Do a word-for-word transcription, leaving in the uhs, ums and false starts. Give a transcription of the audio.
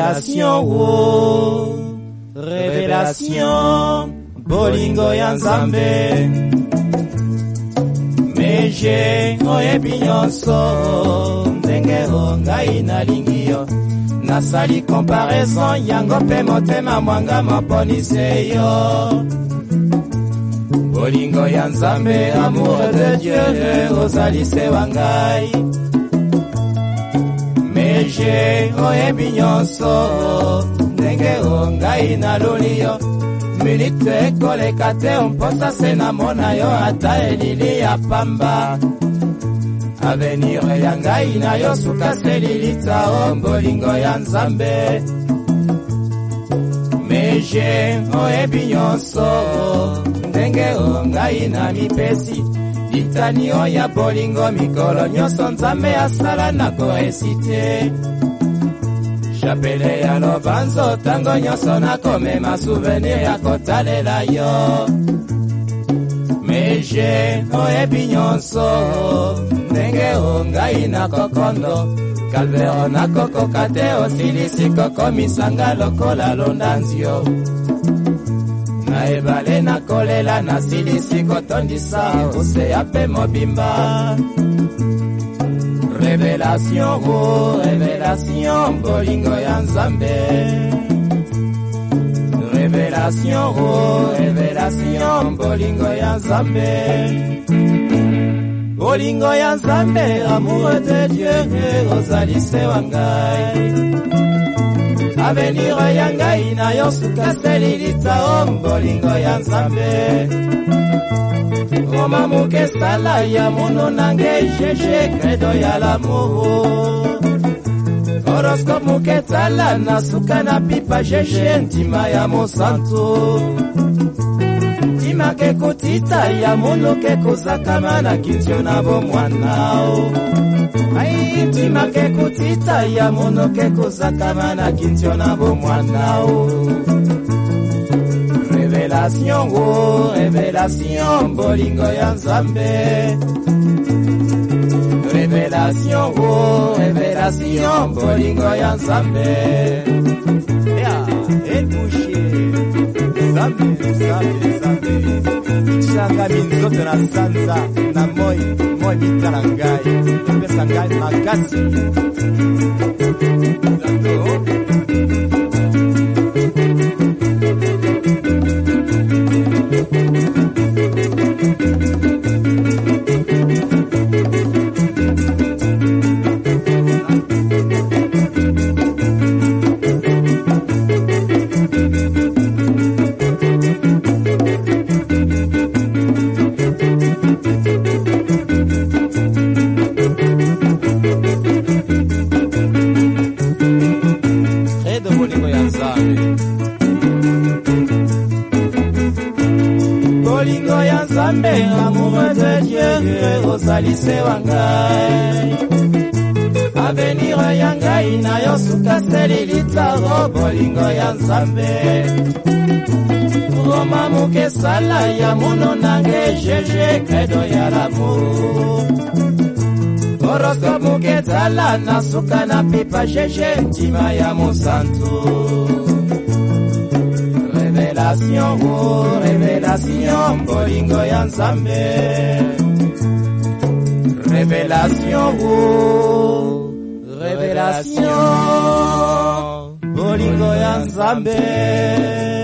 Révélation, oh, révélation, bolingo ya Nzambe. Meje oyebi nyonso, ndenge o ngai nalingi yo. Nasali comparaison yango pe motema mwanga moponise yo. Bolingo ya Nzambe, amour de Dieu, ozali se wangai. Meje oyebi nyonso, ndenge o ngai naluli yo. Minute koleka te umposa se namona yo ata elili ya pamba. Avenir ya ngai na yo suka selilita o bolingo ya Nzambe. Meje oyebi nyonso, ndenge o ngai na mipesi. Litani o ya bolingo mikolo nyonso Nzambe asala na koesite. Chapele ya lobanzo tango nyonso nakomema souvenir ya kotalela yo. Meje oyebi nyonso, ndenge o ngai na kokondo. Kalvero na kokoka te osilisi kokomisanga lokola londanzio. Na ebale na kolela na silisi kotondisa oseya pe mobimba. Révélation, oh, révélation, bolingo ya Nzambe. Révélation, oh, révélation, bolingo ya Nzambe. Bolingo ya Nzambe, amour de Dieu, ozali se wangai. Avenir ya ngai na yo suka selilita o bolingo ya Nzambe. Roma muke sala ya muno nange jeje credo ya l'amour. Horoscope muke tala na suka na pipa jeje ntima ya mosanto. Ntima ke kutita ya muno ke kozakama na kitio na bomwanao. Ai ntima ke kutita ya muno ke kozakama na kitio na bomwanao. Révélation, oh, révélation, bolingo ya Nzambe. Révélation, oh, révélation, bolingo ya Nzambe. Ya, el boucher, Nzambe, Nzambe, Nzambe. Changa minzoto na sanza, na moi, moi mita na ngai. Pesa ngai makasi. Zato. Bolingo ya Nzambe, amour de Dieu, ozali se wangai. Avenir ya ngai na yo suka selilita o bolingo ya Nzambe. Roma muke sala ya muno nange jeje credo ya l'amour. Horoscope muke tala na suka na pipa jeje ntima ya mosanto. Révélation, oh, révélation, bolingo ya Nzambe. Révélation, oh, révélation, bolingo ya Nzambe.